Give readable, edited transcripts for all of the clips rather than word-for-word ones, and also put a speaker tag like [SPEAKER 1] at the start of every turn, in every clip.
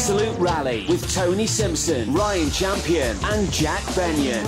[SPEAKER 1] Absolute Rally with Tony Simpson, Ryan Champion and Jack Benyon.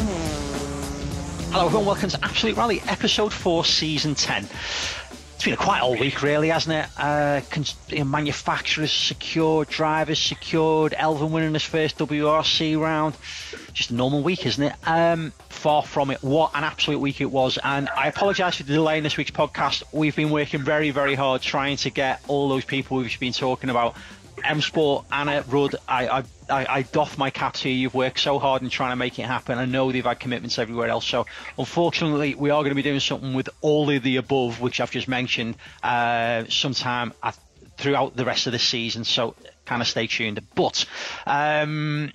[SPEAKER 2] Hello everyone, welcome to Absolute Rally, episode 4, season 10. It's been a quite old week really, hasn't it? Manufacturers secured, drivers secured, Elfyn winning his first WRC round. Just a normal week, isn't it? Far from it. What an absolute week it was. And I apologise for the delay in this week's podcast. We've been working very, very hard trying to get all those people we've been talking about. M Sport, Anna, Rudd, I doff my cap to you. You've worked so hard in trying to make it happen. I know they've had commitments everywhere else. So, unfortunately, we are going to be doing something with all of the above, which I've just mentioned, sometime throughout the rest of the season. So, kind of stay tuned. But while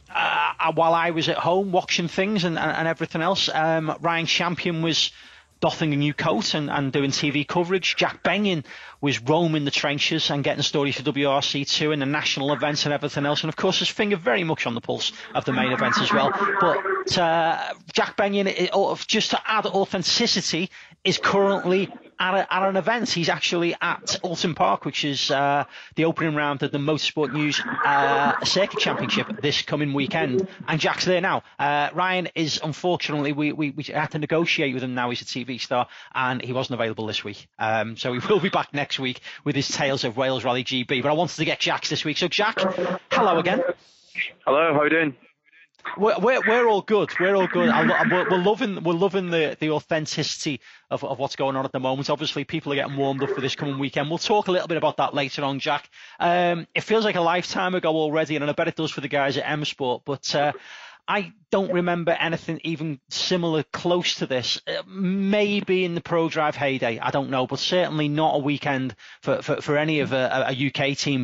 [SPEAKER 2] I was at home watching things and everything else, Ryan Champion was doffing a new coat and doing TV coverage. Jack Benyon was roaming the trenches and getting stories for WRC2 and the national events and everything else. And of course, his finger very much on the pulse of the main events as well. But Jack Benyon, just to add authenticity, is currently at an event. He's actually at Alton Park, which is the opening round of the Motorsport News Circuit Championship this coming weekend. And Jack's there now. Ryan is, unfortunately, we had to negotiate with him now. He's a TV star, and he wasn't available this week. So he will be back next week with his Tales of Wales Rally GB. But I wanted to get Jack's this week. So Jack, hello again.
[SPEAKER 3] Hello, how are you doing?
[SPEAKER 2] We're all good. We're all good. We're loving the authenticity of what's going on at the moment. Obviously, people are getting warmed up for this coming weekend. We'll talk a little bit about that later on, Jack. It feels like a lifetime ago already, and I bet it does for the guys at M Sport. But I don't remember anything even similar, close to this. Maybe in the ProDrive heyday, I don't know, but certainly not a weekend for any of a UK team.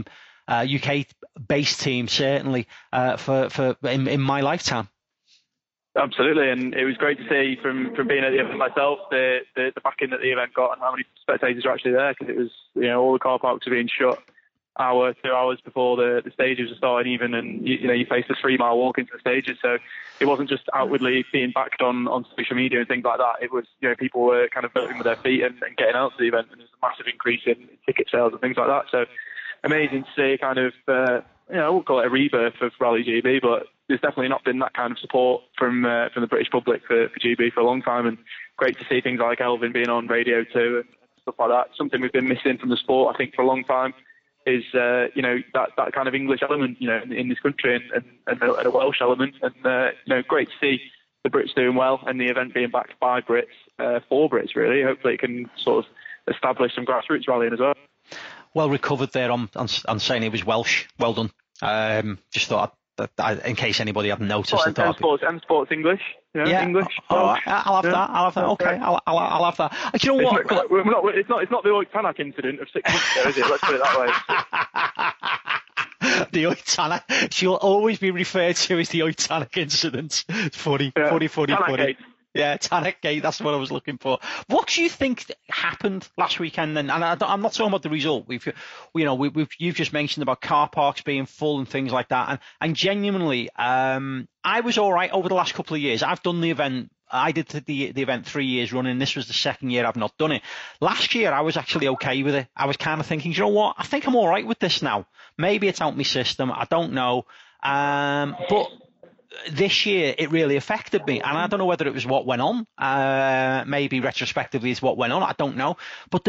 [SPEAKER 2] UK-based team, certainly, in my lifetime.
[SPEAKER 3] Absolutely, and it was great to see from being at the event myself the backing that the event got and how many spectators are actually there, because it was, all the car parks were being shut 2 hours before the stages were starting even, and you faced a 3-mile walk into the stages, so it wasn't just outwardly being backed on social media and things like that. It was, people were kind of voting with their feet and getting out to the event, and there's a massive increase in ticket sales and things like that. So amazing to see kind of, I won't call it a rebirth of Rally GB, but there's definitely not been that kind of support from the British public for GB for a long time, and great to see things like Elfyn being on radio too and stuff like that. Something we've been missing from the sport, I think, for a long time is, that kind of English element, in this country and a Welsh element. And, great to see the Brits doing well and the event being backed by Brits, for Brits, really. Hopefully it can sort of establish some grassroots rallying as well.
[SPEAKER 2] Well recovered there on saying he was Welsh. Well done. Just thought, in case anybody hadn't noticed.
[SPEAKER 3] M Sports English.
[SPEAKER 2] Yeah.
[SPEAKER 3] English.
[SPEAKER 2] I'll have that. I'll have that. Okay. I'll have that. Do you know what?
[SPEAKER 3] It's not the Oit Tanak incident of 6 months ago, is it? Let's put it that way.
[SPEAKER 2] The Oit Tanak. She'll always be referred to as the Oit Tanak incident. Funny. Yeah, Tanak Gate, that's what I was looking for. What do you think happened last weekend then? And I'm not talking about the result. You've just mentioned about car parks being full and things like that. And genuinely, I was all right over the last couple of years. I've done the event. I did the event 3 years running. This was the second year I've not done it. Last year, I was actually okay with it. I was kind of thinking, you know what? I think I'm all right with this now. Maybe it's out my system. I don't know. But this year it really affected me, and I don't know whether it was what went on. Maybe retrospectively it's what went on. I don't know, but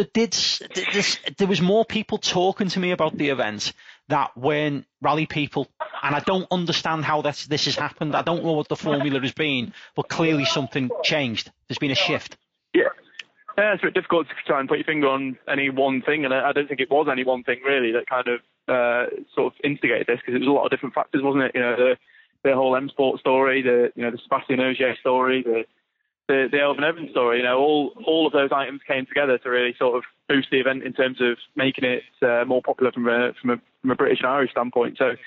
[SPEAKER 2] there was more people talking to me about the event that weren't rally people, and I don't understand how this has happened. I don't know what the formula has been, but clearly something changed. There's been a shift.
[SPEAKER 3] Yeah, it's a bit difficult to try and put your finger on any one thing, and I don't think it was any one thing really that kind of sort of instigated this, because it was a lot of different factors, wasn't it? The whole M Sport story, the Sebastian Ogier story, the Elfyn Evans story, all of those items came together to really sort of boost the event in terms of making it more popular from a British and Irish standpoint. So,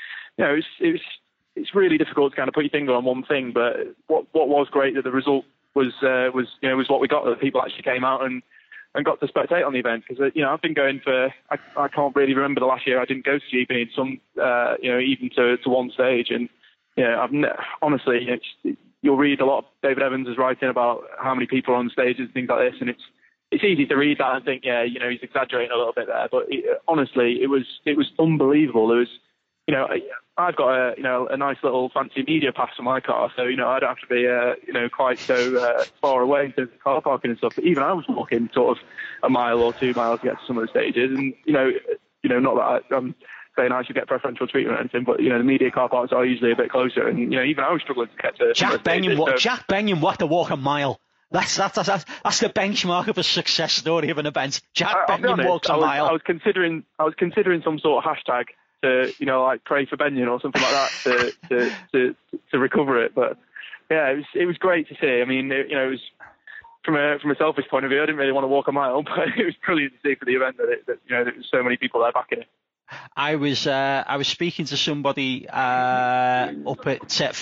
[SPEAKER 3] it's really difficult to kind of put your finger on one thing. But what was great that the result was what we got, that people actually came out and got to spectate on the event, because I've been going for I can't really remember the last year I didn't go to GB in some even to one stage, and honestly, you'll read a lot of David Evans is writing about how many people are on stages and things like this, and it's easy to read that and think, he's exaggerating a little bit there. But honestly, it was unbelievable. There was, I've got a nice little fancy media pass for my car, so I don't have to be quite so far away in terms of car parking and stuff. But even I was walking sort of a mile or 2 miles to get to some of the stages, and not that I'm saying I should get preferential treatment or anything, but the media car parks are usually a bit closer, and even I was struggling to get to.
[SPEAKER 2] Jack Benyon walked to walk a mile. That's the benchmark of a success story of an event. Jack Benyon walks a mile.
[SPEAKER 3] I was considering some sort of hashtag to like pray for Benyon or something like that to recover it. But yeah, it was great to see. I mean, it was from a selfish point of view, I didn't really want to walk a mile, but it was brilliant to see for the event that there was so many people there backing it.
[SPEAKER 2] I was speaking to somebody up at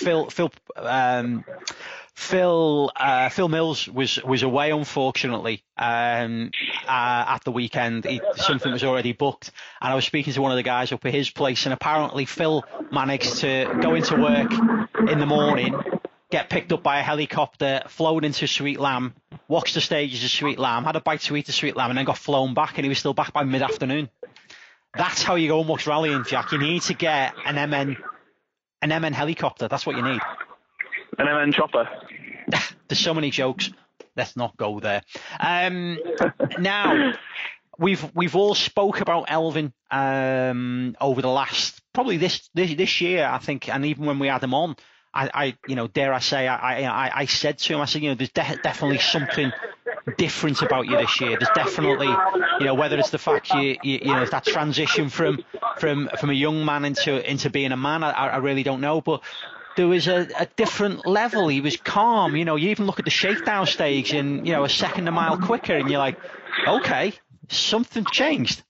[SPEAKER 2] Phil Mills was away, unfortunately, at the weekend. Something was already booked, and I was speaking to one of the guys up at his place, and apparently Phil managed to go into work in the morning, get picked up by a helicopter, flown into Sweet Lamb, watched the stages of Sweet Lamb, had a bite to eat at Sweet Lamb, and then got flown back, and he was still back by mid-afternoon. That's how you go much rallying, Jack. You need to get an MN helicopter. That's what you need.
[SPEAKER 3] An MN chopper.
[SPEAKER 2] There's so many jokes. Let's not go there. Now, we've all spoke about Elfyn over the last, probably this year, I think, and even when we had him on, I dare I say, I said to him, I said, there's definitely something different about you this year. There's definitely, whether it's the fact it's that transition from a young man into being a man, I really don't know, but there was a different level. He was calm. You even look at the shakedown stage and a second a mile quicker, and you're like, okay, something changed.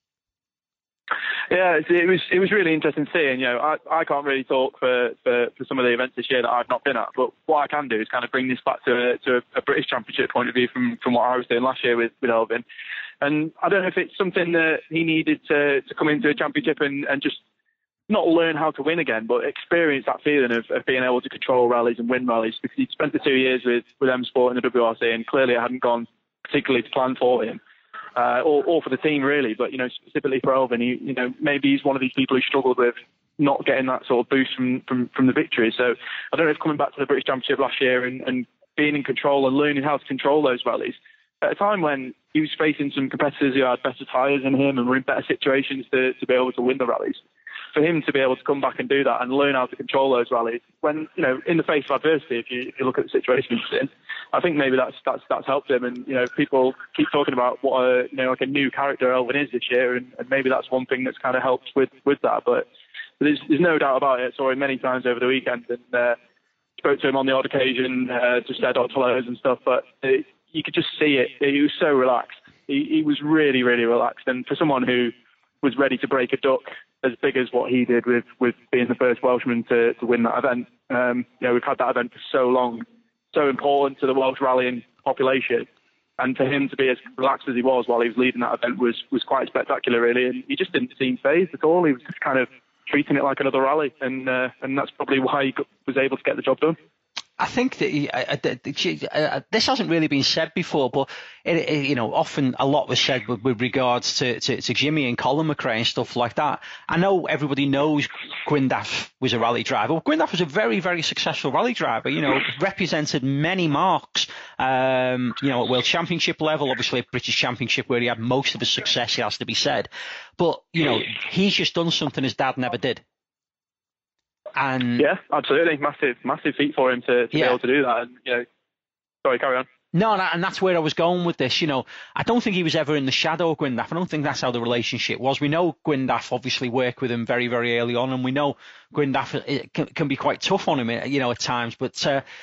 [SPEAKER 3] Yeah, it was really interesting to see, and I can't really talk for some of the events this year that I've not been at, but what I can do is kind of bring this back to a British Championship point of view from what I was doing last year with Elfyn, and I don't know if it's something that he needed to come into a championship and just not learn how to win again, but experience that feeling of being able to control rallies and win rallies, because he'd spent the 2 years with M Sport and the WRC, and clearly it hadn't gone particularly to plan for him. Or for the team, really, but specifically for Elfyn, maybe he's one of these people who struggled with not getting that sort of boost from the victory. So I don't know if coming back to the British Championship last year and being in control and learning how to control those rallies at a time when he was facing some competitors who had better tyres than him and were in better situations to be able to win the rallies. For him to be able to come back and do that and learn how to control those rallies when, in the face of adversity, if you look at the situation he's in, I think maybe that's helped him. And, people keep talking about what a new character Elfyn is this year. And maybe that's one thing that's kind of helped with that. But there's no doubt about it. I saw him many times over the weekend and spoke to him on the odd occasion, just said odd hellos and stuff. But you could just see it. He was so relaxed. He was really, really relaxed. And for someone who was ready to break a duck as big as what he did with being the first Welshman to win that event. We've had that event for so long, so important to the Welsh rallying population. And for him to be as relaxed as he was while he was leading that event was quite spectacular, really. And he just didn't seem fazed at all. He was just kind of treating it like another rally. And that's probably why he was able to get the job done.
[SPEAKER 2] I think that this hasn't really been said before, but often a lot was said with regards to Jimmy and Colin McRae and stuff like that. I know everybody knows Gwyndaf was a rally driver. Well, Gwyndaf was a very, very successful rally driver. Represented many marks. At World Championship level, obviously a British Championship where he had most of his success, it has to be said. But he's just done something his dad never did. And
[SPEAKER 3] yeah, absolutely, massive feat for him to be able to do that. And, sorry, carry on.
[SPEAKER 2] No, and that's where I was going with this. I don't think he was ever in the shadow of Gwyndaf. I don't think that's how the relationship was. We know Gwyndaf obviously worked with him very, very early on, and we know Gwyndaf can be quite tough on him, at times. But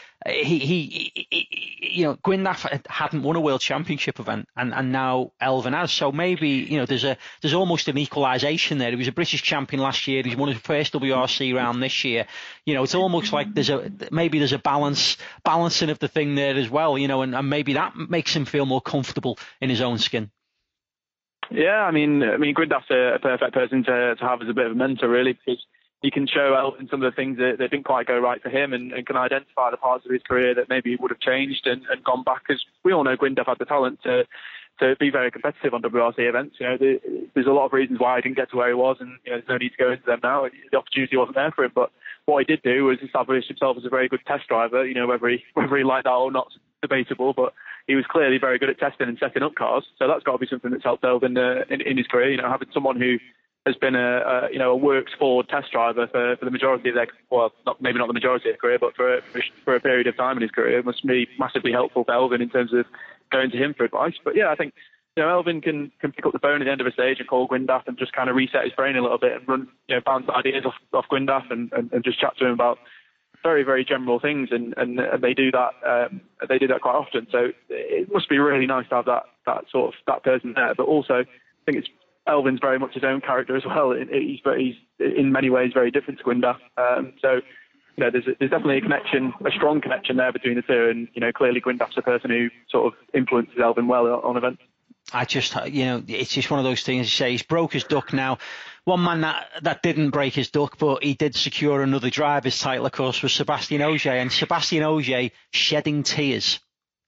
[SPEAKER 2] Gwyndaf hadn't won a World Championship event, and now Elfyn has. So maybe there's almost an equalisation there. He was a British champion last year. He's won his first WRC round this year. It's almost like there's a balancing of the thing there as well. And maybe that makes him feel more comfortable in his own skin.
[SPEAKER 3] Yeah, I mean, Gwyndaf's a perfect person to have as a bit of a mentor, really, because he can show Elfyn some of the things that didn't quite go right for him and can identify the parts of his career that maybe would have changed and gone back. Because we all know Gwyndaf had the talent to to be very competitive on WRC events. There's a lot of reasons why he didn't get to where he was, and there's no need to go into them now. The opportunity wasn't there for him, but what he did do was establish himself as a very good test driver. Whether he liked that or not, debatable, but he was clearly very good at testing and setting up cars. So that's got to be something that's helped Elfyn in his career. Having someone who has been a works forward test driver for the majority of their, maybe not the majority of their career, but for a period of time in his career, must be massively helpful for Elfyn in terms of going to him for advice. But yeah, I think Elfyn can pick up the phone at the end of a stage and call Gwyndaf and just kind of reset his brain a little bit and run bounce ideas off Gwyndaf and just chat to him about very, very general things, and they do that. They do that quite often. So it must be really nice to have that person there. But also, I think Elfyn's very much his own character as well. He's in many ways very different to Gwyndaf. So there's definitely a strong connection there between the two. And clearly Gwyndaf's a person who sort of influences Elfyn well on events.
[SPEAKER 2] It's just one of those things. You say he's broke his duck now. One man that didn't break his duck, but he did secure another driver's title, of course, was Sébastien Ogier, and Sébastien Ogier shedding tears.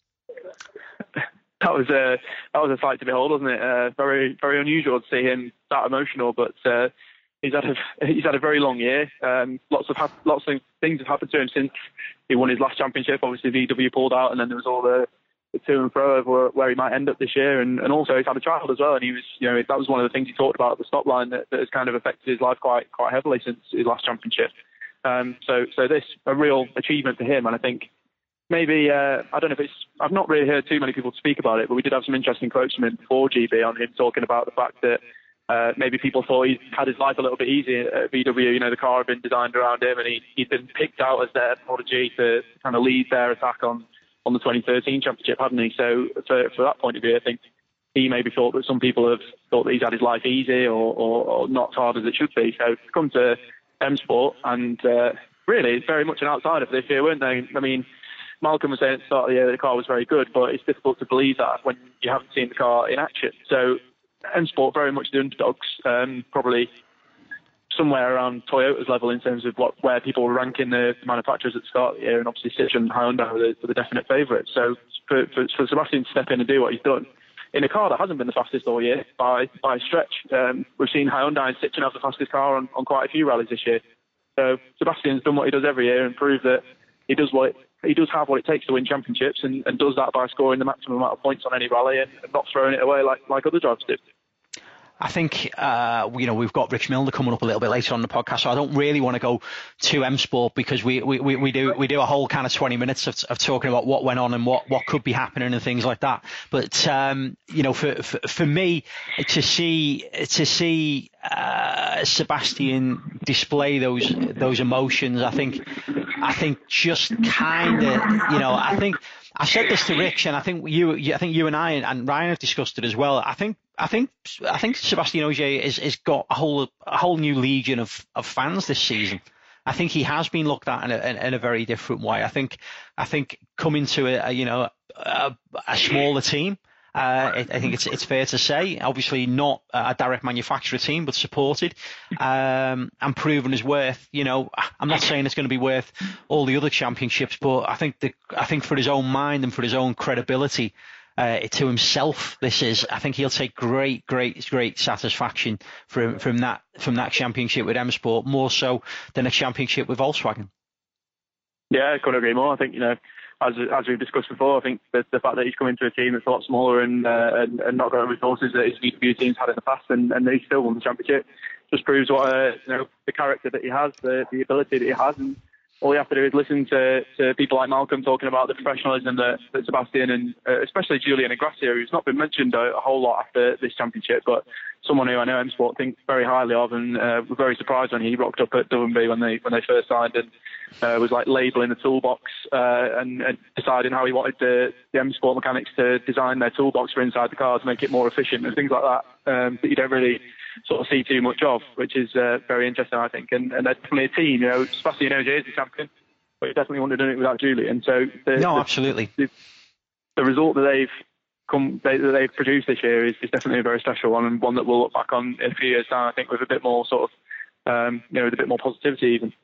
[SPEAKER 3] That was a sight to behold, wasn't it? Very, very unusual to see him that emotional, but he's had a very long year. Lots of things have happened to him since he won his last championship. Obviously, VW pulled out, and then there was all the to and fro of where he might end up this year, and also he's had a child as well, and he was, that was one of the things he talked about at the stop line that has kind of affected his life quite heavily since his last championship. So this a real achievement for him, and I think maybe I don't know if I've not really heard too many people speak about it, but we did have some interesting quotes from him before GB on him talking about the fact that maybe people thought he had his life a little bit easy at VW. The car had been designed around him, and he'd been picked out as their prodigy to kind of lead their attack on the 2013 championship, hadn't he? So for that point of view, I think he maybe thought that some people have thought that he's had his life easy or not as hard as it should be. So to come to M Sport, and really it's very much an outsider for this year, weren't they? I mean, Malcolm was saying at the start of the year that the car was very good, but it's difficult to believe that when you haven't seen the car in action. So M Sport very much the underdogs, probably somewhere around Toyota's level in terms of where people were ranking the manufacturers at the start of the year, and obviously Citroën and Hyundai were the definite favourites. So for Sébastien to step in and do what he's done in a car that hasn't been the fastest all year by a stretch. We've seen Hyundai and Citroën have the fastest car on quite a few rallies this year. So Sébastien's done what he does every year and proved that he does have what it takes to win championships, and does that by scoring the maximum amount of points on any rally and not throwing it away like other drivers do.
[SPEAKER 2] I think, we've got Rich Milner coming up a little bit later on the podcast, so I don't really want to go to M Sport, because we do a whole kind of 20 minutes of talking about what went on and what could be happening and things like that. But, for me, to see Sébastien display those emotions, I think just kind of, I think I said this to Rich, and I think you and I and Ryan have discussed it as well. I think Sébastien Ogier has got a whole new legion of fans this season. I think he has been looked at in a very different way. I think coming to a smaller team, I think it's fair to say, obviously not a direct manufacturer team, but supported, and proven his worth. I'm not saying it's going to be worth all the other championships, but I think for his own mind and for his own credibility to himself, I think he'll take great satisfaction from that championship with M Sport, more so than a championship with Volkswagen.
[SPEAKER 3] Yeah, I couldn't agree more. I think, as we've discussed before, I think the fact that he's come into a team that's a lot smaller and not got the resources that his VW teams had in the past, and he still won the championship, just proves what the character that he has, the ability that he has. And all you have to do is listen to people like Malcolm talking about the professionalism that Sébastien and especially Julian Ingrassia, who's not been mentioned a whole lot after this championship, but someone who I know M Sport thinks very highly of, and were very surprised when he rocked up at Duvanby when they first signed, and was like labelling the toolbox and deciding how he wanted the M Sport mechanics to design their toolbox for inside the car to make it more efficient and things like that you don't really sort of see too much of, which is very interesting, I think. And they're definitely a team. Sébastien Ogier is the champion, but he definitely wouldn't have done it without Julian. So
[SPEAKER 2] absolutely.
[SPEAKER 3] The result that they've produced this year is definitely a very special one, and one that we'll look back on in a few years' time, I think, with a bit more sort of, with a bit more positivity even.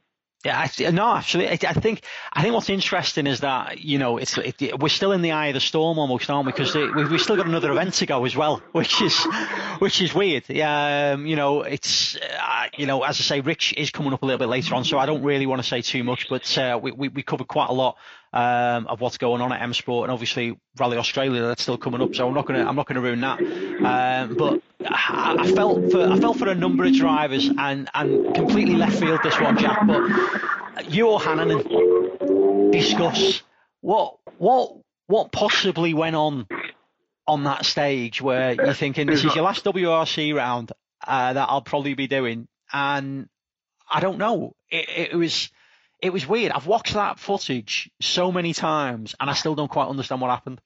[SPEAKER 2] Yeah, no, absolutely. I think what's interesting is that, you know, we're still in the eye of the storm almost, aren't we? Because we've still got another event to go as well, which is weird. You know, it's you know, as I say, Rich is coming up a little bit later on, so I don't really want to say too much, but we covered quite a lot of what's going on at M Sport, and obviously Rally Australia that's still coming up, so I'm not gonna ruin that. But I felt for a number of drivers, and completely left field this one, Jack, but you or Hannanen discuss what possibly went on that stage where you're thinking this is your last WRC round that I'll probably be doing, and I don't know. It was weird. I've watched that footage so many times, and I still don't quite understand what happened.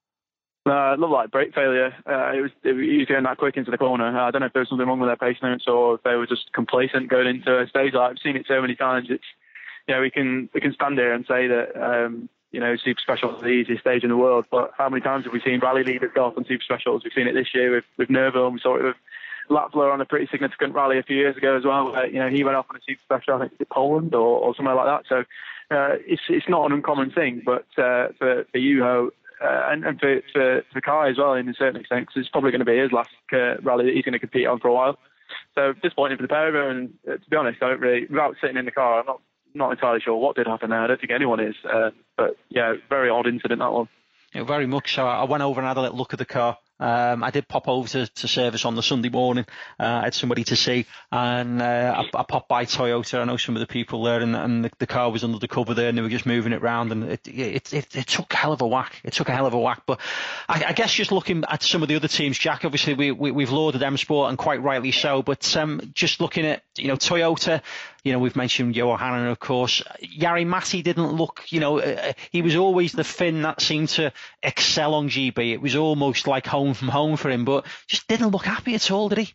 [SPEAKER 3] It looked like brake failure. He was going that quick into the corner. I don't know if there was something wrong with their pace notes or if they were just complacent going into a stage like. I've seen it so many times. It's, you know, we can stand here and say that you know, Super Special is the easiest stage in the world, but how many times have we seen rally leaders go off on Super Specials? We've seen it this year with Nerville, and we saw it with Lapfler on a pretty significant rally a few years ago as well, where, you know, he went off on a Super Special, I think it's Poland or somewhere like that. So it's not an uncommon thing, but for Juho and for Kai as well, in a certain extent, because it's probably going to be his last rally that he's going to compete on for a while. So disappointing for the pair of them, and to be honest, I don't really, without sitting in the car, I'm not entirely sure what did happen there. I don't think anyone is, but yeah, very odd incident, that one.
[SPEAKER 2] Yeah, very much so. I went over and had a little look at the car. I did pop over to service on the Sunday morning. I had somebody to see, and I popped by Toyota. I know some of the people there, and the car was under the cover there, and they were just moving it around, and it took a hell of a whack. It took a hell of a whack. But I guess just looking at some of the other teams, Jack, obviously we've lauded M Sport, and quite rightly so. But just looking at, you know, Toyota, you know, we've mentioned Juho Hannanen, of course. Jari-Matti didn't look, you know, he was always the Finn that seemed to excel on GB. It was almost like home from home for him, but just didn't look happy at all, did he?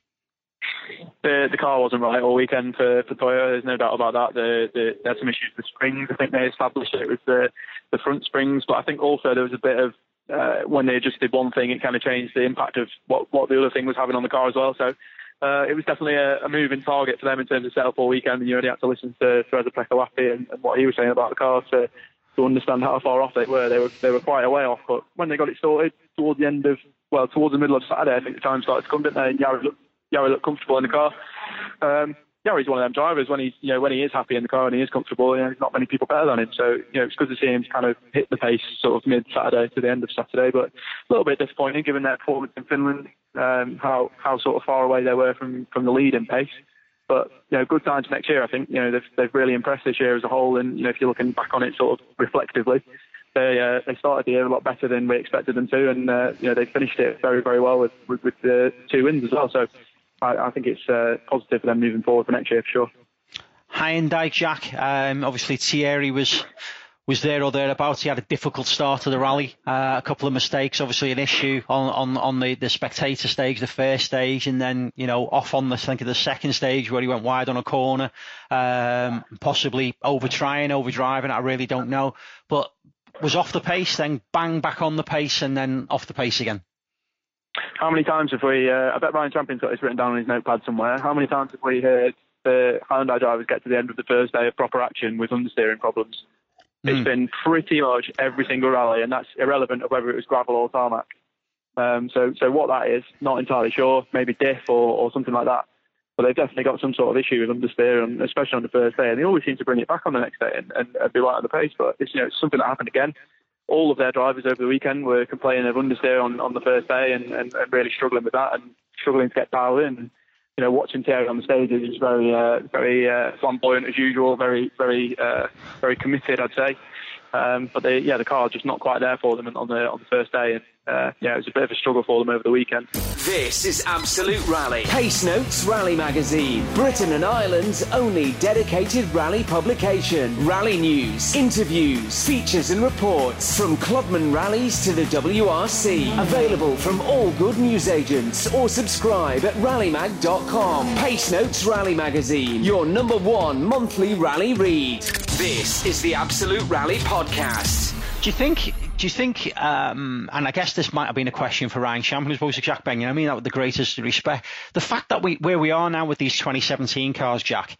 [SPEAKER 3] The car wasn't right all weekend for Toyota. There's no doubt about that. They had some issues with springs. I think they established it with the front springs, but I think also there was a bit of when they just did one thing, it kind of changed the impact of what the other thing was having on the car as well. So it was definitely a moving target for them in terms of setup all weekend, and you already had to listen to Reza-Pekka Lappi and what he was saying about the car to understand how far off they were. They were quite a way off, but when they got it sorted towards the middle of Saturday, I think the time started to come, didn't they? And Jari looked comfortable in the car. Jari's one of them drivers when he is happy in the car and he is comfortable. You know, there's not many people better than him. So, you know, it's good to see him kind of hit the pace sort of mid-Saturday to the end of Saturday, but a little bit disappointing given their performance in Finland, how sort of far away they were from the lead in pace. But, you know, good signs next year. I think, you know, they've really impressed this year as a whole, and, you know, if you're looking back on it sort of reflectively, they started the year a lot better than we expected them to, and you know, they finished it very, very well with the 2 wins as well. So I think it's positive for them moving forward for next year for sure.
[SPEAKER 2] Hyundai, Jack. Obviously Thierry was there or thereabouts. He had a difficult start to the rally, a couple of mistakes, obviously an issue on the spectator stage, the first stage, and then, you know, off on the second stage where he went wide on a corner, possibly overdriving. I really don't know, but was off the pace, then bang back on the pace, and then off the pace again.
[SPEAKER 3] How many times have we, I bet Ryan Champion's got this written down on his notepad somewhere, how many times have we heard the Hyundai drivers get to the end of the first day of proper action with understeering problems? It's been pretty much every single rally, and that's irrelevant of whether it was gravel or tarmac. So what that is, not entirely sure, maybe diff or something like that. But they've definitely got some sort of issue with understeer, especially on the first day, and they always seem to bring it back on the next day and be right on the pace. But it's, you know, it's something that happened again. All of their drivers over the weekend were complaining of understeer on the first day and really struggling with that and struggling to get dialed in. You know, watching Thierry on the stage is very flamboyant as usual, very committed, I'd say. But the car just not quite there for them on the first day, and it was a bit of a struggle for them over the weekend.
[SPEAKER 1] This is Absolute Rally, Pace Notes Rally Magazine, Britain and Ireland's only dedicated rally publication. Rally news, interviews, features and reports from clubman rallies to the WRC. Available from all good newsagents, or subscribe at rallymag.com. Pace Notes Rally Magazine, your #1 monthly rally read. This is the Absolute Rally Podcast.
[SPEAKER 2] Do you think, and I guess this might have been a question for Ryan Champion as opposed to Jack Benyon, I mean that with the greatest respect, the fact that where we are now with these 2017 cars, Jack,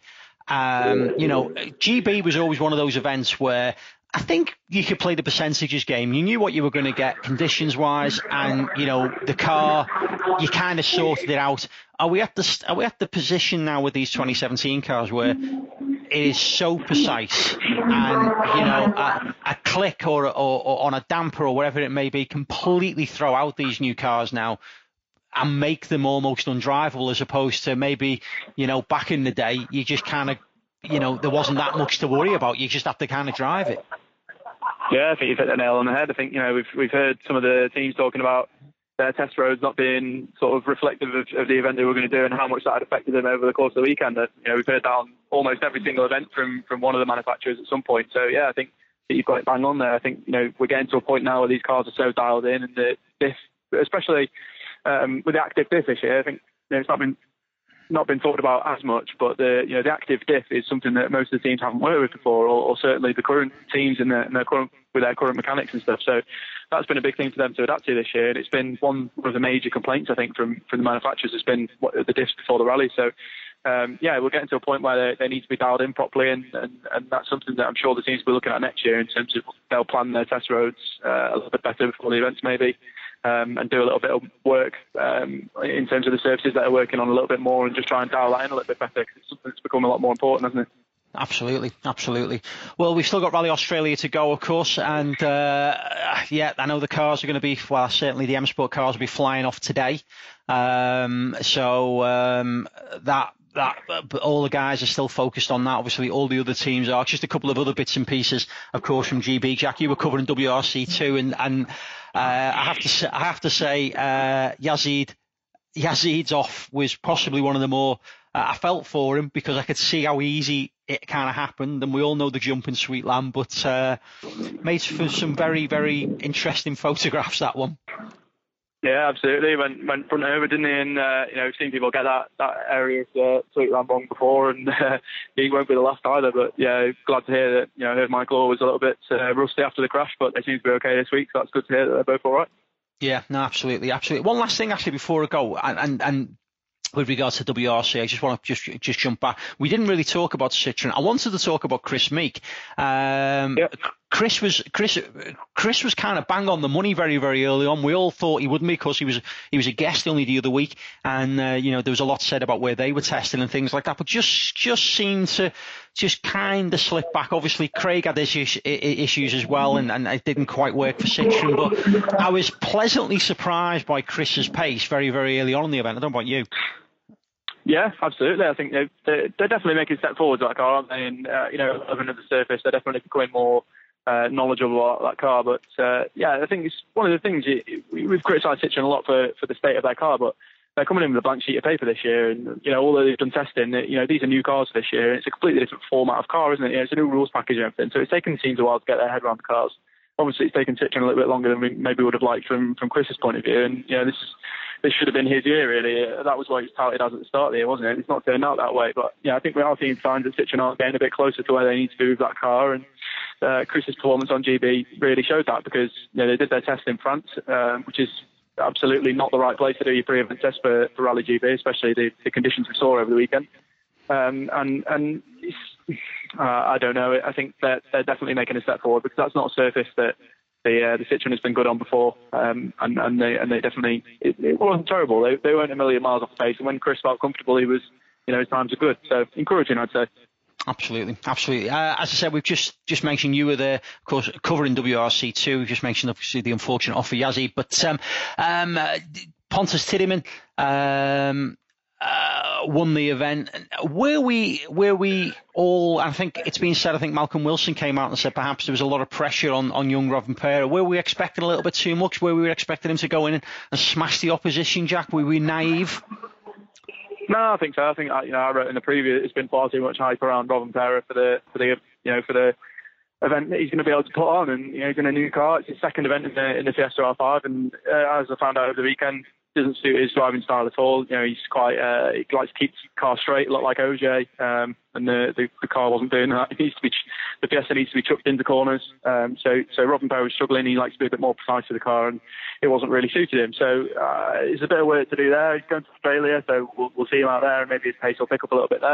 [SPEAKER 2] GB was always one of those events where I think you could play the percentages game. You knew what you were going to get conditions-wise, and the car, you kind of sorted it out. Are we at the position now with these 2017 cars where it is so precise, and a click or on a damper or whatever it may be completely throw out these new cars now and make them almost undrivable, as opposed to maybe back in the day you just kind of there wasn't that much to worry about. You just have to kind of drive it.
[SPEAKER 3] Yeah, I think you've hit the nail on the head. I think we've heard some of the teams talking about their test roads not being sort of reflective of the event they were going to do and how much that had affected them over the course of the weekend. We've heard that on almost every single event from one of the manufacturers at some point. So yeah, I think that you've got it bang on there. I think we're getting to a point now where these cars are so dialed in, and the diff, especially with the active diff this year, I think it's not been talked about as much, but the active diff is something that most of the teams haven't worked with before, or certainly the current teams with their current mechanics and stuff. So that's been a big thing for them to adapt to this year, and it's been one of the major complaints I think from the manufacturers has been the diffs before the rally. So we're getting to a point where they need to be dialed in properly, and that's something that I'm sure the teams will be looking at next year in terms of they'll plan their test roads a little bit better before the events maybe. And do a little bit of work in terms of the services that are working on a little bit more, and just try and dial that in a little bit better, because it's something that's become a lot more important, hasn't it?
[SPEAKER 2] Absolutely. Well, we've still got Rally Australia to go, of course, and I know the cars are going to be, well, certainly the M Sport cars will be flying off today. But all the guys are still focused on that. Obviously, all the other teams are. Just a couple of other bits and pieces, of course, from GB. Jack, you were covering WRC too, and I have to say, Yazid's off was possibly one of the more. I felt for him because I could see how easy it kind of happened, and we all know the jump in Sweet Lamb, but made for some very, very interesting photographs, that one.
[SPEAKER 3] Yeah, absolutely. Went front over, didn't he? And we've seen people get that area of Sweet Lamb wrong before, and he won't be the last either. But yeah, glad to hear that. I heard Michael Orr was a little bit rusty after the crash, but they seem to be okay this week. So that's good to hear that they're both all right. Yeah,
[SPEAKER 2] no, absolutely. One last thing, actually, before I go, and with regards to WRC, I just want to just jump back. We didn't really talk about Citroen. I wanted to talk about Chris Meek. Chris was kind of bang on the money very, very early on. We all thought he wouldn't be, because he was a guest only the other week, and there was a lot said about where they were testing and things like that. But just seemed to just kind of slip back. Obviously, Craig had issues as well, and it didn't quite work for Citroen. But I was pleasantly surprised by Chris's pace very, very early on in the event. I don't know about you.
[SPEAKER 3] Yeah, absolutely. I think they're definitely making a step forward to that car, aren't they? And other than the surface, they're definitely becoming more knowledgeable about that car. But I think it's one of the things we've criticised Citroen a lot for the state of their car, but they're coming in with a blank sheet of paper this year, and although they've done testing, these are new cars for this year, and it's a completely different format of car, isn't it? It's a new rules package and everything, so it's taken teams a while to get their head around the cars. Obviously, it's taken Citroen a little bit longer than we maybe would have liked from Chris's point of view, and this should have been his year, really. That was what he was touted as at the start of the year, wasn't it? It's not turned out that way, but I think we are seeing signs that Citroen are getting a bit closer to where they need to be with that car, and Chris's performance on GB really showed that, because they did their test in France, which is absolutely not the right place to do your pre-event test for Rally GB, especially the conditions we saw over the weekend. I don't know. I think that they're definitely making a step forward, because that's not a surface that the Citroen has been good on before, and they definitely it wasn't terrible. They weren't a million miles off pace, and when Chris felt comfortable, he was his times are good. So encouraging, I'd say.
[SPEAKER 2] Absolutely. As I said, we've just mentioned you were there, of course, covering WRC too. We've just mentioned obviously the unfortunate off for Yazid, but Pontus Tiedemann won the event. Were we all? I think it's been said. I think Malcolm Wilson came out and said perhaps there was a lot of pressure on young Rovanperä. Were we expecting a little bit too much? Were we expecting him to go in and smash the opposition, Jack? Were we naive?
[SPEAKER 3] No, I think so. I think I wrote in the preview, it's been far too much hype around Rovanperä for the event that he's going to be able to put on, and he's in a new car. It's his second event in the Fiesta R5, and as I found out over the weekend, doesn't suit his driving style at all. He's quite he likes to keep the car straight, a lot like OJ, and the car wasn't doing that. The Fiesta needs to be chucked into corners. So Rovanperä was struggling. He likes to be a bit more precise with the car, and it wasn't really suited him. So it's a bit of work to do there. He's going to Australia, so we'll see him out there, and maybe his pace will pick up a little bit there.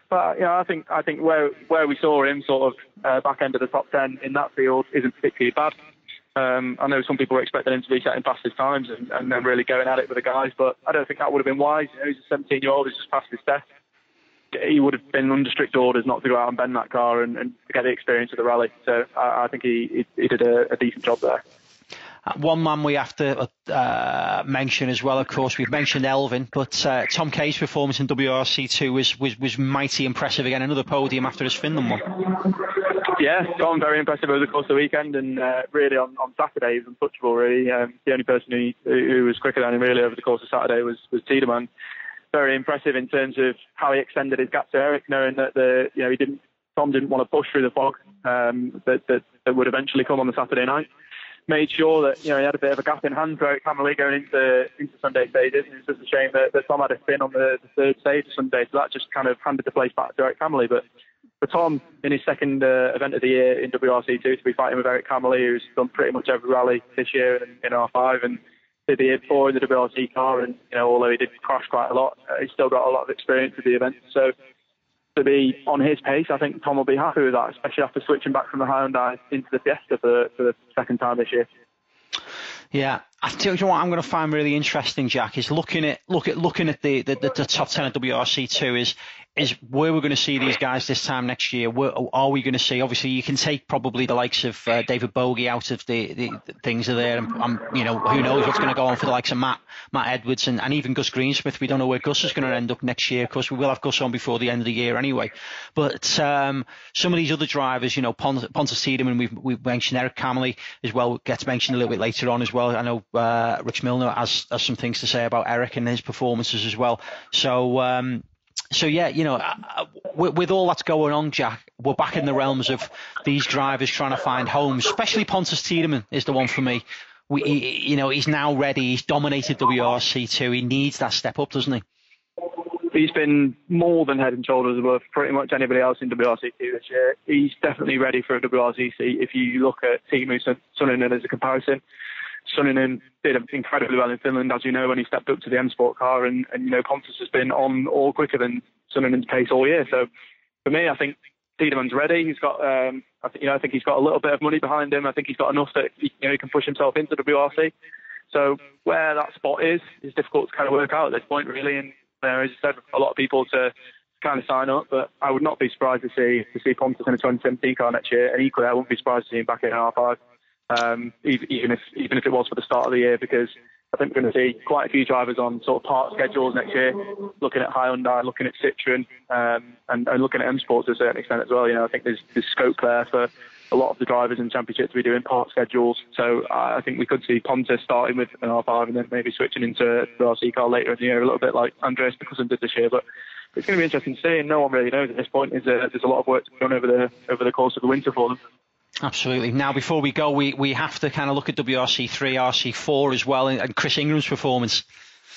[SPEAKER 3] But I think where we saw him sort of back end of the top 10 in that field isn't particularly bad. I know some people were expecting him to be setting past his times and then really going at it with the guys, but I don't think that would have been wise. He's a 17-year-old who's just passed his test. He would have been under strict orders not to go out and bend that car and get the experience of the rally. So I think he did a decent job there.
[SPEAKER 2] One man we have to mention as well, of course, we've mentioned Elfyn, but Tom Kay's performance in WRC2 was mighty impressive again, another podium after his Finland one.
[SPEAKER 3] Yeah, Tom, very impressive over the course of the weekend, and really on Saturday he was untouchable, really. The only person who was quicker than him really over the course of Saturday was Tiedemann. Very impressive in terms of how he extended his gap to Eric, knowing that Tom didn't want to push through the fog that would eventually come on the Saturday night. Made sure that he had a bit of a gap in hand for Eric Hammerly going into Sunday stages. It's just a shame that Tom had a spin on the third stage of Sunday, so that just kind of handed the place back to Eric Hammerly. But for Tom, in his second event of the year in WRC2, to be fighting with Eric Hammerly, who's done pretty much every rally this year in R5 and did the year before in the WRC car, and although he did crash quite a lot, he's still got a lot of experience with the event. So to be on his pace, I think Tom will be happy with that, especially after switching back from the Hyundai into the Fiesta for the second time this year.
[SPEAKER 2] Yeah, I tell you what I'm going to find really interesting, Jack, is looking at the top 10 of WRC2 is where we're going to see these guys this time next year. Where are we going to see? Obviously, you can take probably the likes of David Bogie out of the things are there, and who knows what's going to go on for the likes of Matt Edwards and even Gus Greensmith. We don't know where Gus is going to end up next year. Of course, we will have Gus on before the end of the year anyway. But some of these other drivers, Pontus Tiedemann, we've mentioned Eric Hammerly as well, gets mentioned a little bit later on as well. I know Rich Milner has some things to say about Eric and his performances as well. So yeah, with all that's going on, Jack, we're back in the realms of these drivers trying to find homes. Especially Pontus Tiedemann is the one for me. He's now ready. He's dominated WRC2. He needs that step up, doesn't he?
[SPEAKER 3] He's been more than head and shoulders above pretty much anybody else in WRC2 this year. He's definitely ready for a WRC seat. If you look at Teemu Suninen as a comparison, Suninen did incredibly well in Finland, as you know, when he stepped up to the M Sport car, and Pontus has been on all quicker than Suninen's pace all year. So for me, I think Tiedemann's ready. He's got, I think he's got a little bit of money behind him. I think he's got enough that he can push himself into WRC. So where that spot is difficult to kind of work out at this point, really. And as I said, a lot of people to kind of sign up, but I would not be surprised to see Pontus in a 2017 car next year, and equally I wouldn't be surprised to see him back in R5. Even if it was for the start of the year, because I think we're going to see quite a few drivers on sort of part schedules next year, looking at Hyundai, looking at Citroen, and looking at M Sport to a certain extent as well. I think there's scope there for a lot of the drivers in the championship to be doing part schedules. So I think we could see Pontus starting with an R5 and then maybe switching into the RC car later in the year, a little bit like Andreas Mikkelsen did this year. But it's going to be interesting to see, and no one really knows at this point. There's a lot of work to be done over the course of the winter for them.
[SPEAKER 2] Absolutely. Now, before we go, we have to kind of look at WRC3, RC4 as well, and Chris Ingram's performance.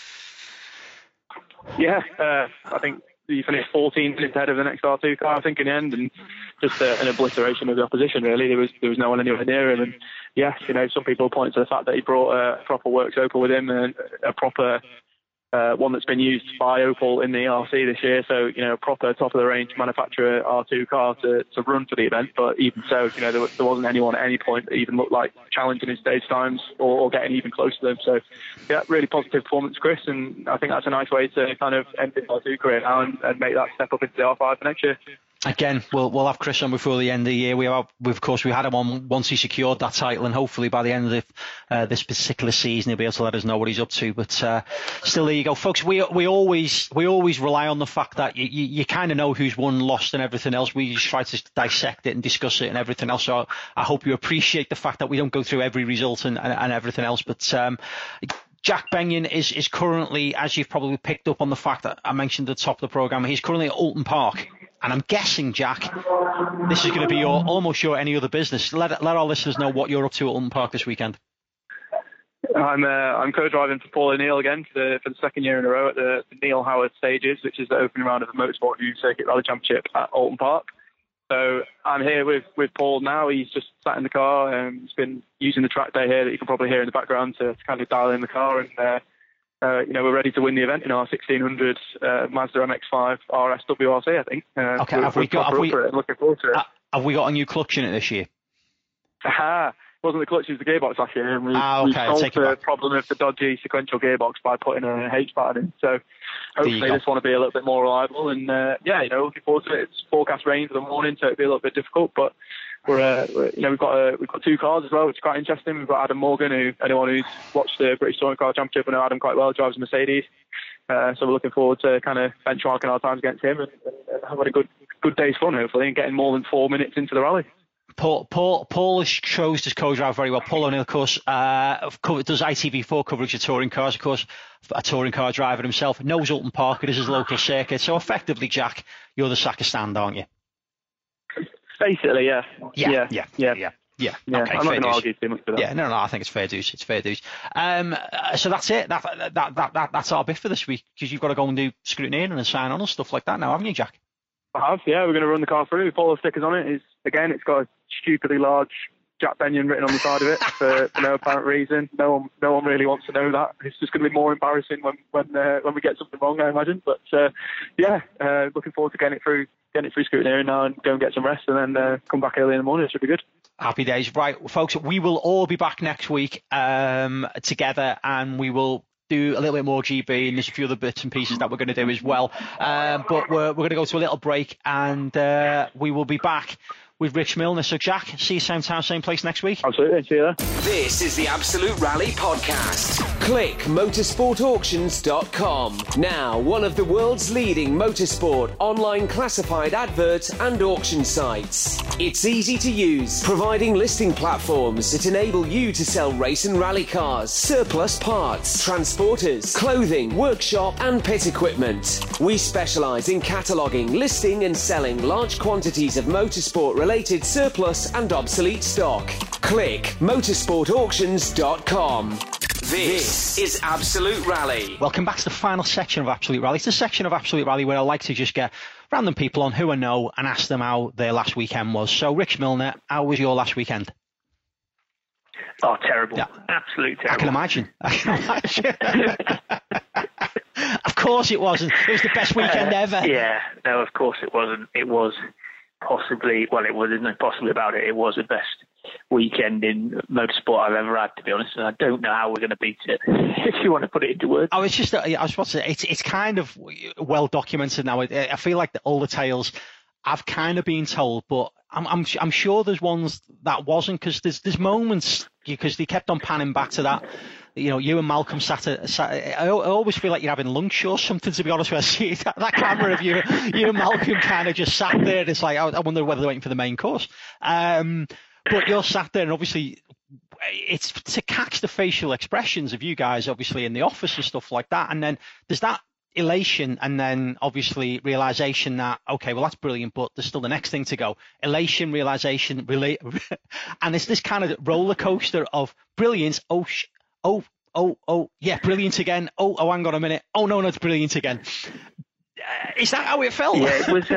[SPEAKER 3] Yeah, I think he finished 14 minutes ahead of the next R2 car, I think, in the end, and just an obliteration of the opposition, really. There was no one anywhere near him, and yes, some people point to the fact that he brought a proper works Opel with him, and a proper one that's been used by Opel in the RC this year, so proper top of the range manufacturer R2 car to run for the event. But even so, there wasn't anyone at any point that even looked like challenging his stage times or getting even close to them. So yeah, really positive performance, Chris, and I think that's a nice way to kind of end his R2 career now and make that step up into the R5 for next year.
[SPEAKER 2] Again, we'll have Chris on before the end of the year. We had him on once he secured that title, and hopefully by the end of this particular season he'll be able to let us know what he's up to. But still, there you go, folks. We always rely on the fact that you kind of know who's won, lost, and everything else. We just try to dissect it and discuss it and everything else. So I hope you appreciate the fact that we don't go through every result and everything else. But Jack Benyon is currently, as you've probably picked up on the fact that I mentioned at the top of the programme, he's currently at Oulton Park. And I'm guessing, Jack, this is going to be almost your any other business. Let our listeners know what you're up to at Oulton Park this weekend.
[SPEAKER 3] I'm co-driving for Paul O'Neill again for the second year in a row at the Neil Howard Stages, which is the opening round of the Motorsport News Circuit Rally Championship at Oulton Park. So I'm here with Paul now. He's just sat in the car and he's been using the track day here that you can probably hear in the background to kind of dial in the car and we're ready to win the event in our 1600 Mazda MX-5 RS WRC, I think.
[SPEAKER 2] Okay,
[SPEAKER 3] looking forward to it.
[SPEAKER 2] Have we got a new clutch in it this year?
[SPEAKER 3] Aha! It wasn't the clutch, it was the gearbox last year. And we solved the problem of the dodgy sequential gearbox by putting a H pattern in. So hopefully this one will be a little bit more reliable. And looking forward to it. It's forecast rain for the morning, so it'll be a little bit difficult. But we've got 2 cars as well, which is quite interesting. We've got Adam Morgan, who anyone who's watched the British Touring Car Championship will know Adam quite well, drives a Mercedes. So we're looking forward to kind of benchmarking our times against him and having a good day's fun, hopefully, and getting more than 4 minutes into the rally.
[SPEAKER 2] Paul shows his co-driver very well. Paul O'Neill, of course, does ITV4 coverage of touring cars, of course, a touring car driver himself, knows Oulton Park, it is his local circuit. So effectively, Jack, you're the sack of stand, aren't you?
[SPEAKER 3] Basically, yeah.
[SPEAKER 2] Yeah.
[SPEAKER 3] Okay, I'm not
[SPEAKER 2] going
[SPEAKER 3] to argue too much with that.
[SPEAKER 2] Yeah, no, I think it's fair dues. It's fair dues. So that's it. That's our bit for this week, because you've got to go and do scrutineering and sign on and stuff like that now, haven't you, Jack?
[SPEAKER 3] I have, yeah. We're going to run the car through. Follow stickers on it. It's got a stupidly large Jack Benyon written on the side of it for no apparent reason. No one really wants to know that. It's just going to be more embarrassing when we get something wrong, I imagine. But looking forward to getting it through scrutineering now and go and get some rest and then come back early in the morning. It should be good.
[SPEAKER 2] Happy days. Right, folks, we will all be back next week together, and we will do a little bit more GB, and there's a few other bits and pieces that we're going to do as well. But we're going to go to a little break, and we will be back with Rich Milner. So, Jack, see you same time, same place next week.
[SPEAKER 3] Absolutely. See you there.
[SPEAKER 1] This is the Absolute Rally Podcast. Click motorsportauctions.com. Now, one of the world's leading motorsport online classified advert and auction sites. It's easy to use, providing listing platforms that enable you to sell race and rally cars, surplus parts, transporters, clothing, workshop and pit equipment. We specialise in cataloguing, listing and selling large quantities of motorsport-related surplus and obsolete stock. Click motorsportauctions.com. This is Absolute Rally.
[SPEAKER 2] Welcome back to the final section of Absolute Rally. It's a section of Absolute Rally where I like to just get random people on who I know and ask them how their last weekend was. So, Rich Milner, how was your last weekend?
[SPEAKER 4] Oh, terrible. Yeah. Absolutely terrible.
[SPEAKER 2] I can imagine. Of course it wasn't. It was the best weekend ever.
[SPEAKER 4] Yeah, no, of course it wasn't. It was possibly, well, it wasn't possibly about it. It was the best weekend in motorsport I've ever had, to be honest. And I don't know how we're going to beat it, if you want to put it into words.
[SPEAKER 2] I was supposed to say, it's kind of well documented now. I feel like all the tales I've kind of been told, but I'm sure there's ones that wasn't, because there's moments, because they kept on panning back to that. You know, you and Malcolm I always feel like you're having lunch or something, to be honest with you. I see that camera of you and Malcolm kind of just sat there. It's like, I wonder whether they're waiting for the main course. But you're sat there, and obviously it's to catch the facial expressions of you guys, obviously, in the office and stuff like that. And then there's that elation, and then obviously realization that, okay, well, that's brilliant, but there's still the next thing to go. Elation, realization, and it's this kind of roller coaster of brilliance. Oh, yeah, brilliant again. Oh, hang on a minute. Oh, no, it's brilliant again. Is that how it felt?
[SPEAKER 4] Yeah, it was.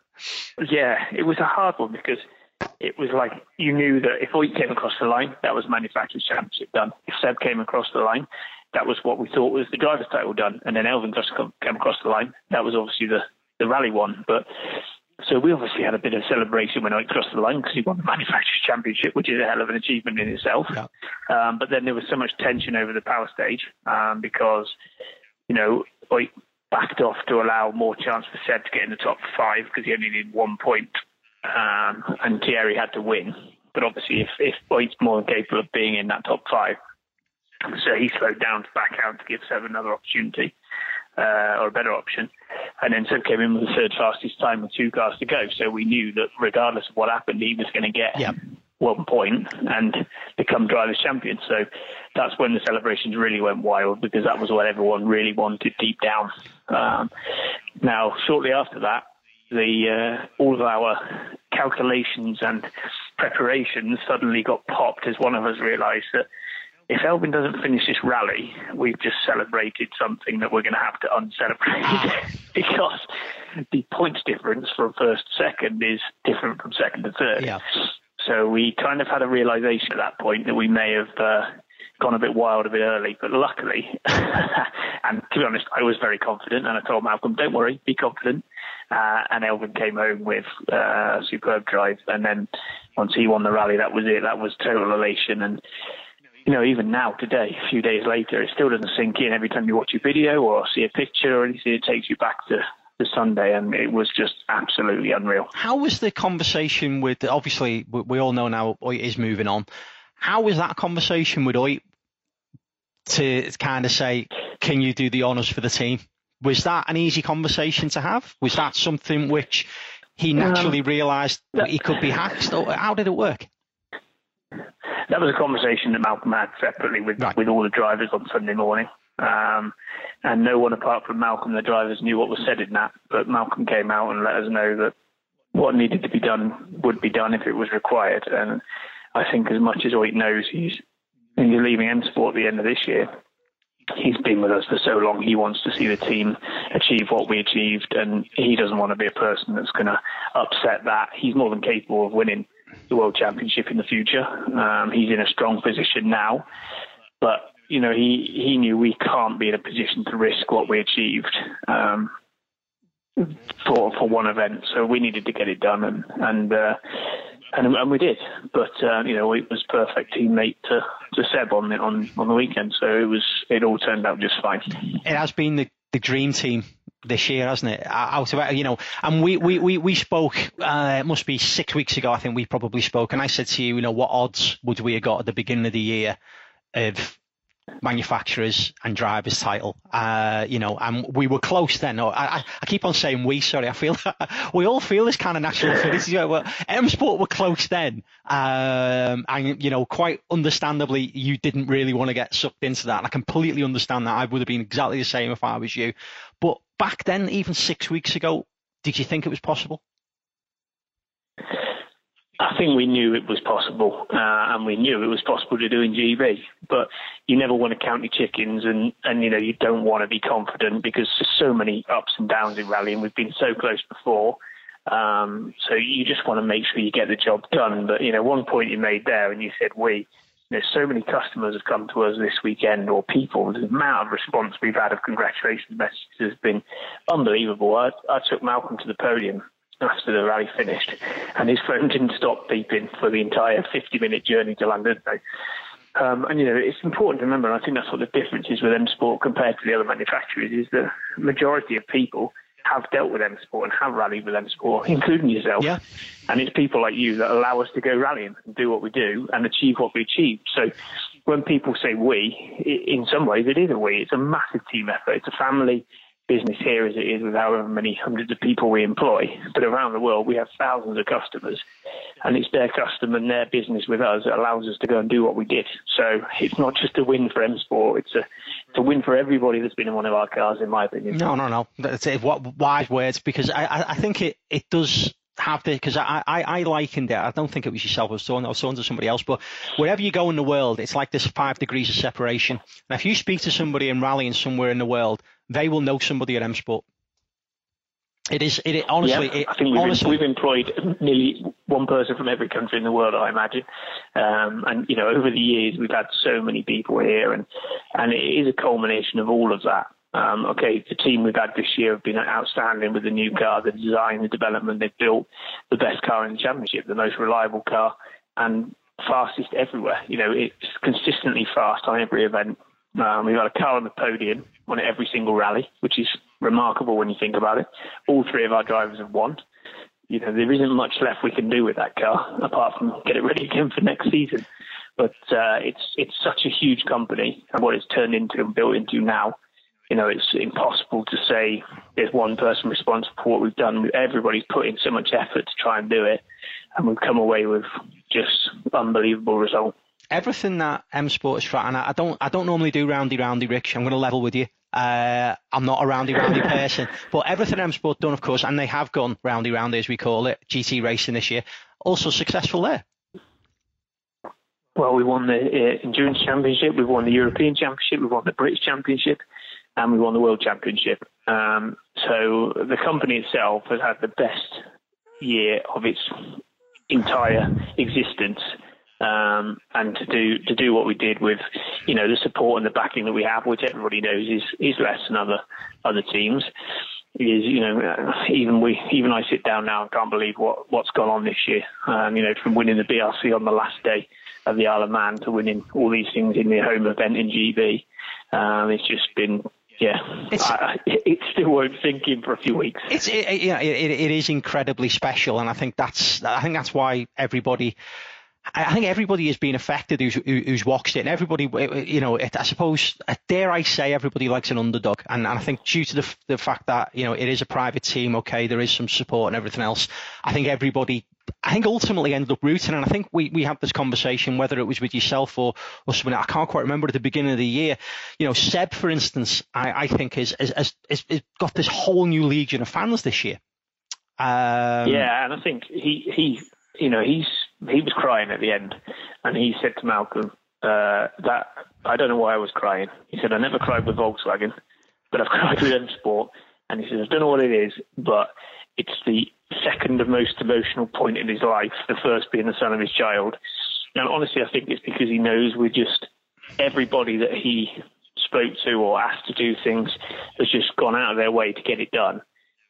[SPEAKER 4] It was a hard one, because it was like you knew that if Oit came across the line, that was Manufacturers' Championship done. If Seb came across the line, that was what we thought was the driver's title done. And then Elvin came across the line. That was obviously the rally one. But so we obviously had a bit of celebration when Oit crossed the line, because he won the Manufacturers' Championship, which is a hell of an achievement in itself. Yeah. But then there was so much tension over the power stage because, Oit backed off to allow more chance for Seb to get in the top 5, because he only needed 1 point. And Thierry had to win. But obviously, if Oit's more than capable of being in that top 5, so he slowed down to back out to give Seb another opportunity, or a better option. And then Seb came in with the third fastest time with 2 cars to go. So we knew that regardless of what happened, he was going to get 1 point and become driver's champion. So that's when the celebrations really went wild, because that was what everyone really wanted deep down. Now, shortly after that, all of our calculations and preparations suddenly got popped, as one of us realised that if Elvin doesn't finish this rally, we've just celebrated something that we're going to have to uncelebrate, because the points difference from first to second is different from second to third. Yeah. So we kind of had a realisation at that point that we may have gone a bit wild a bit early, but luckily, and to be honest, I was very confident, and I told Malcolm, don't worry, be confident. And Elfyn came home with a superb drive, and then once he won the rally, that was it. That was total elation. And even now, today, a few days later, it still doesn't sink in. Every time you watch a video or see a picture or anything, it takes you back to Sunday, and it was just absolutely unreal.
[SPEAKER 2] How was the conversation with, obviously, we all know now Oit is moving on. How was that conversation with Oit to kind of say, can you do the honours for the team? Was that an easy conversation to have? Was that something which he naturally realised that he could be hacked? Or how did it work?
[SPEAKER 4] That was a conversation that Malcolm had separately with all the drivers on Sunday morning. And no one apart from Malcolm, the drivers, knew what was said in that. But Malcolm came out and let us know that what needed to be done would be done if it was required. And I think as much as Oit knows he's leaving M Sport at the end of this year, he's been with us for so long. He wants to see the team achieve what we achieved, and he doesn't want to be a person that's going to upset that. He's more than capable of winning the World Championship in the future. He's in a strong position now, but he knew we can't be in a position to risk what we achieved for one event. So we needed to get it done, and we did. But it was perfect teammate to Seb on the weekend. So it all turned out just fine.
[SPEAKER 2] It has been the dream team this year, hasn't it? Out of and we spoke. It must be 6 weeks ago. I think we probably spoke, and I said to you, what odds would we have got at the beginning of the year of manufacturers and drivers title, and we were close then. I keep on saying we, sorry, I feel we all feel this kind of natural affinity. Well, M Sport were close then, and quite understandably you didn't really want to get sucked into that, and I completely understand that. I would have been exactly the same if I was you. But back then, even 6 weeks ago, did you think it was possible?
[SPEAKER 4] I think we knew it was possible, and we knew it was possible to do in GB. But you never want to count your chickens, and you don't want to be confident because there's so many ups and downs in rally, and we've been so close before. So you just want to make sure you get the job done. But one point you made there, and you said so many customers have come to us this weekend, or people. The amount of response we've had of congratulations messages has been unbelievable. I took Malcolm to the podium after the rally finished, and his phone didn't stop beeping for the entire 50-minute journey to London. And it's important to remember, and I think that's what the difference is with M Sport compared to the other manufacturers, is the majority of people have dealt with M Sport and have rallied with M Sport, including yourself. Yeah. And it's people like you that allow us to go rallying and do what we do and achieve what we achieve. So when people say we, in some ways it is a we. It's a massive team effort. It's a family business here as it is with however many hundreds of people we employ. But around the world, we have thousands of customers, and it's their customer and their business with us that allows us to go and do what we did. So it's not just a win for M Sport, it's a win for everybody that's been in one of our cars, in my opinion.
[SPEAKER 2] No. That's what wise words, because I think it does have to, because I likened it, I don't think it was yourself, I was talking to somebody else, but wherever you go in the world, it's like there's 5 degrees of separation. And if you speak to somebody in rallying somewhere in the world, they will know somebody at M Sport. Honestly.
[SPEAKER 4] Yeah, I think we've employed nearly one person from every country in the world, I imagine. And over the years, we've had so many people here, and it is a culmination of all of that. The team we've had this year have been outstanding with the new car, the design, the development. They've built the best car in the championship, the most reliable car, and fastest everywhere. It's consistently fast on every event. We've got a car on the podium on every single rally, which is remarkable when you think about it. All 3 of our drivers have won. There isn't much left we can do with that car apart from get it ready again for next season. But it's such a huge company, and what it's turned into and built into now, it's impossible to say there's one person responsible for what we've done. Everybody's put in so much effort to try and do it, and we've come away with just unbelievable result.
[SPEAKER 2] Everything that M Sport has tried, and I don't normally do roundy, Rich. I'm going to level with you. I'm not a roundy person, but everything M Sport done, of course, and they have gone roundy, as we call it, GT racing this year, also successful there.
[SPEAKER 4] Well, we won the Endurance Championship, we won the European Championship, we won the British Championship, and we won the World Championship. So the company itself has had the best year of its entire existence. and to do what we did with, the support and the backing that we have, which everybody knows is less than other teams. Is even I sit down now and can't believe what's gone on this year. From winning the BRC on the last day of the Isle of Man to winning all these things in the home event in GB, it's just been. Yeah, it still won't sink in for a few weeks.
[SPEAKER 2] It is incredibly special, and I think that's why everybody. I think everybody has been affected who's watched it, and everybody, I suppose, dare I say, everybody likes an underdog, and I think due to the fact that it is a private team, okay, there is some support and everything else. I think ultimately ended up rooting, and I think we had this conversation, whether it was with yourself or someone, I can't quite remember, at the beginning of the year. Seb, for instance, I think has got this whole new legion of fans this year.
[SPEAKER 4] And I think he was crying at the end, and he said to Malcolm that I don't know why I was crying. He said, I never cried with Volkswagen, but I've cried with M Sport. And he says, I don't know what it is, but it's the second most emotional point in his life, the first being the son of his child. And honestly, I think it's because he knows everybody that he spoke to or asked to do things has just gone out of their way to get it done.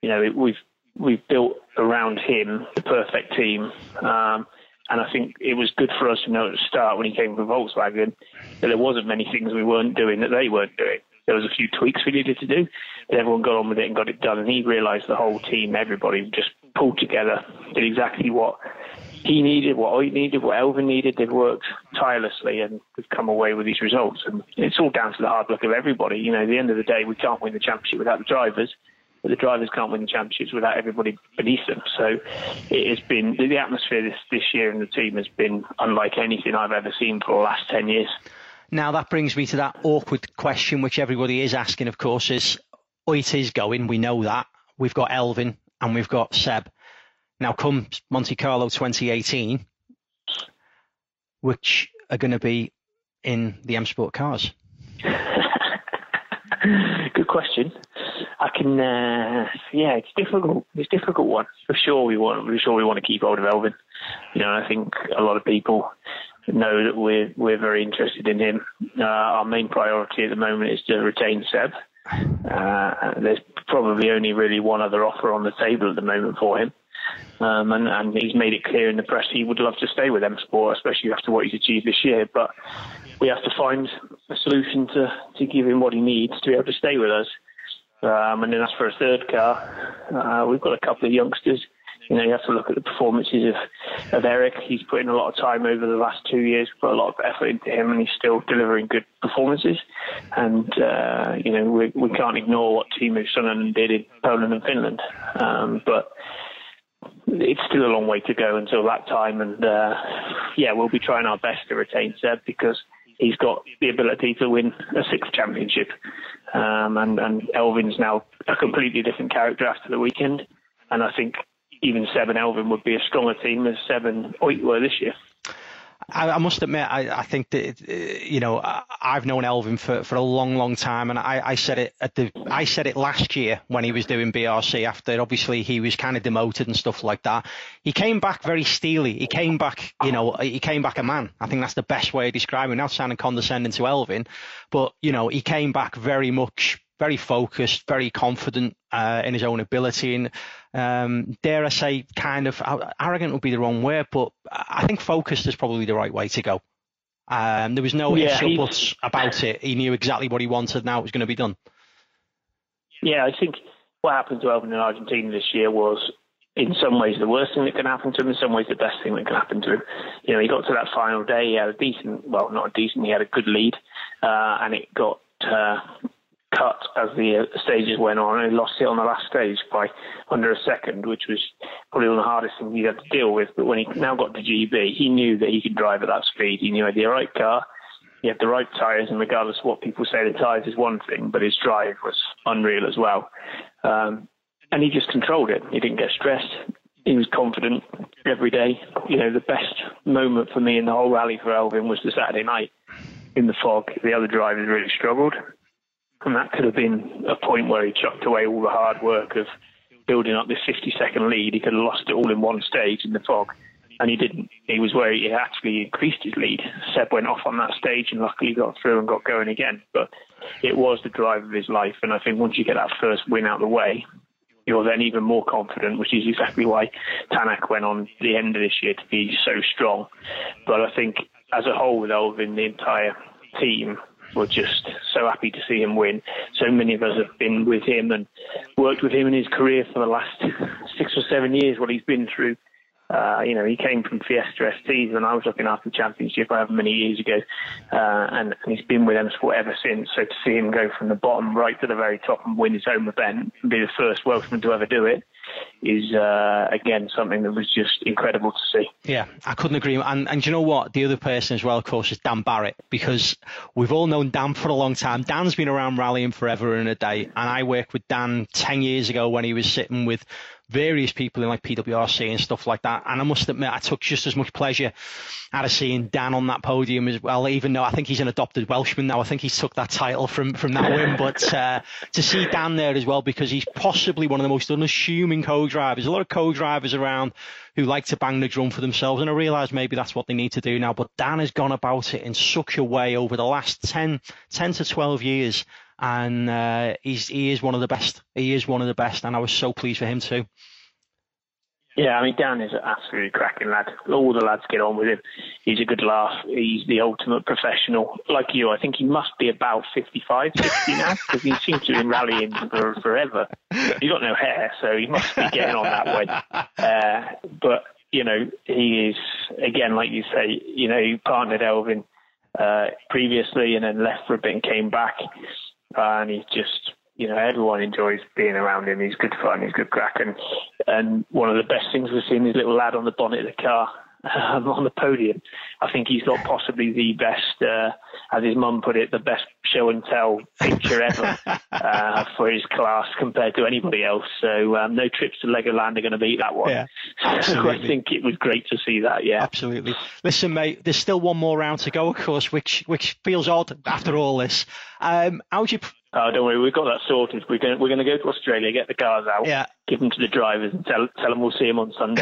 [SPEAKER 4] We've built around him the perfect team. And I think it was good for us to know at the start, when he came from Volkswagen, that there wasn't many things we weren't doing that they weren't doing. There was a few tweaks we needed to do, but everyone got on with it and got it done. And he realised the whole team, everybody just pulled together, did exactly what he needed, what I needed, what Elvin needed. They've worked tirelessly and we've come away with these results. And it's all down to the hard work of everybody. At the end of the day, we can't win the championship without the drivers. But the drivers can't win the championships without everybody beneath them. So it has been, the atmosphere this year in the team has been unlike anything I've ever seen for the last 10 years.
[SPEAKER 2] Now that brings me to that awkward question, which everybody is asking, of course, is Oit is going. We know that. We've got Elvin and we've got Seb. Now come Monte Carlo 2018, which are going to be in the M Sport cars.
[SPEAKER 4] Good question. I can, it's difficult. It's a difficult one. For sure we want to keep hold of Elvin. I think a lot of people know that we're very interested in him. Our main priority at the moment is to retain Seb. There's probably only really one other offer on the table at the moment for him. And he's made it clear in the press he would love to stay with M Sport, especially after what he's achieved this year. But we have to find a solution to give him what he needs to be able to stay with us. And then as for a third car, we've got a couple of youngsters. You have to look at the performances of Eric. He's put in a lot of time over the last 2 years, put a lot of effort into him, and he's still delivering good performances. And, we can't ignore what Timo Sonnen did in Poland and Finland. But it's still a long way to go until that time. And, we'll be trying our best to retain Seb because he's got the ability to win a sixth championship. And Elvin's now a completely different character after the weekend. And I think even Seb and Elvin would be a stronger team as Seb and Oit were this year.
[SPEAKER 2] I must admit, I think that I've known Elvin for a long, long time, and I said it last year when he was doing BRC after obviously he was kind of demoted and stuff like that. He came back very steely. He came back, he came back a man. I think that's the best way of describing him. Not sounding condescending to Elvin, but he came back very focused, very confident in his own ability, and dare I say, kind of arrogant would be the wrong word, but I think focused is probably the right way to go. There was no ifs or buts about it. He knew exactly what he wanted. Now it was going to be done. Yeah,
[SPEAKER 4] I think what happened to Elvin in Argentina this year was, in some ways, the worst thing that can happen to him. In some ways, the best thing that can happen to him. He got to that final day. He had he had a good lead, and it got cut as the stages went on, and he lost it on the last stage by under a second, which was probably one of the hardest things he had to deal with. But when he now got to GB, he knew that he could drive at that speed. He knew he had the right car, he had the right tyres, and regardless of what people say, the tyres is one thing, but his drive was unreal as well. And he just controlled it. He didn't get stressed. He was confident every day. The best moment for me in the whole rally for Elvin was the Saturday night in the fog. The other drivers really struggled. And that could have been a point where he chucked away all the hard work of building up this 50-second lead. He could have lost it all in one stage in the fog. and he didn't. He was where he actually increased his lead. Seb went off on that stage and luckily got through and got going again. But it was the drive of his life. And I think once you get that first win out of the way, you're then even more confident, which is exactly why Tanak went on the end of this year to be so strong. But I think as a whole with Elfyn, the entire team were just so happy to see him win. So many of us have been with him and worked with him in his career for the last 6 or 7 years, what he's been through. He came from Fiesta STs when I was looking after the championship however many years ago, and he's been with M Sport ever since. So to see him go from the bottom right to the very top and win his home event and be the first Welshman to ever do it is, again, something that was just incredible to see.
[SPEAKER 2] Yeah, I couldn't agree. And you know what? The other person as well, of course, is Dan Barrett, because we've all known Dan for a long time. Dan's been around rallying forever and a day, and I worked with Dan 10 years ago when he was sitting with various people in like PWRC and stuff like that. And I must admit, I took just as much pleasure out of seeing Dan on that podium as well, even though I think he's an adopted Welshman now. I think he's took that title from that win. But to see Dan there as well, because he's possibly one of the most unassuming co-drivers. A lot of co-drivers around who like to bang the drum for themselves, and I realise maybe that's what they need to do now. But Dan has gone about it in such a way over the last 10 to 12 years. And he is one of the best. He is one of the best, and I was so pleased for him too.
[SPEAKER 4] Yeah, I mean, Dan is an absolutely cracking lad. All the lads get on with him. He's a good laugh. He's the ultimate professional. Like you, I think he must be about 55, 60 now, because he seems to have been rallying for forever. He's got no hair, so he must be getting on that way. But, he is, again, like you say, he partnered Elfyn previously and then left for a bit and came back. And he's just, everyone enjoys being around him. He's good fun, he's good crack. And one of the best things we've seen is little lad on the bonnet of the car on the podium. I think he's got possibly the best, as his mum put it, the best show and tell picture ever for his class compared to anybody else. So no trips to Legoland are going to beat that one. Yeah, so I think it was great to see that, yeah.
[SPEAKER 2] Absolutely. Listen, mate, there's still one more round to go, of course, which feels odd after all this. How'd you...
[SPEAKER 4] Oh, don't worry, we've got that sorted. We're going to go to Australia, get the cars out, give them to the drivers and tell them we'll see them on Sunday.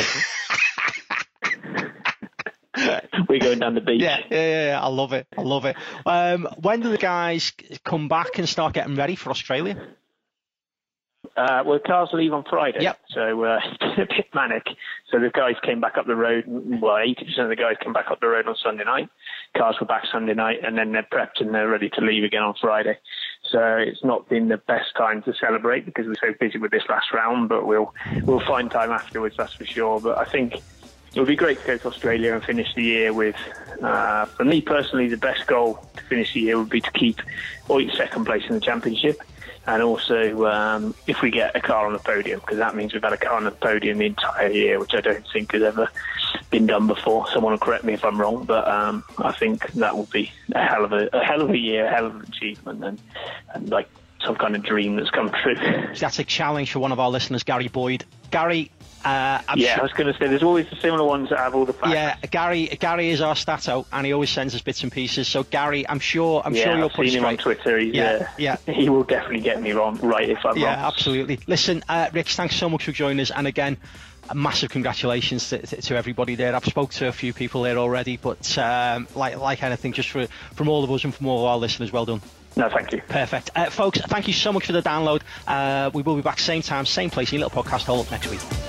[SPEAKER 4] We're going down the beach.
[SPEAKER 2] Yeah, I love it. When do the guys come back and start getting ready for Australia?
[SPEAKER 4] Well, cars leave on Friday,
[SPEAKER 2] yep.
[SPEAKER 4] So it's been a bit manic. So the guys came back up the road. Well, 80% of the guys came back up the road on Sunday night. Cars were back Sunday night, and then they're prepped and they're ready to leave again on Friday. So it's not been the best time to celebrate because we're so busy with this last round. But we'll find time afterwards, that's for sure. But I think it would be great to go to Australia and finish the year with, for me personally, the best goal to finish the year would be to keep second place in the championship. And also, if we get a car on the podium, because that means we've had a car on the podium the entire year, which I don't think has ever been done before. Someone will correct me if I'm wrong, but I think that will be a hell of a year, a hell of an achievement, and like some kind of dream that's come true.
[SPEAKER 2] That's a challenge for one of our listeners, Gary Boyd. Gary.
[SPEAKER 4] I was going to say, there's always the similar ones that have all the facts.
[SPEAKER 2] Yeah, Gary is our stato, and he always sends us bits and pieces. So, Gary, I'm sure you'll put it straight. I've seen him on Twitter. He will definitely get me right if I'm wrong. Yeah, absolutely. Listen, Rich, thanks so much for joining us. And again, a massive congratulations to everybody there. I've spoke to a few people there already, but like anything, just from all of us and from all of our listeners, well done.
[SPEAKER 4] No, thank you.
[SPEAKER 2] Perfect. Folks, thank you so much for the download. We will be back same time, same place, in your little podcast hole next week.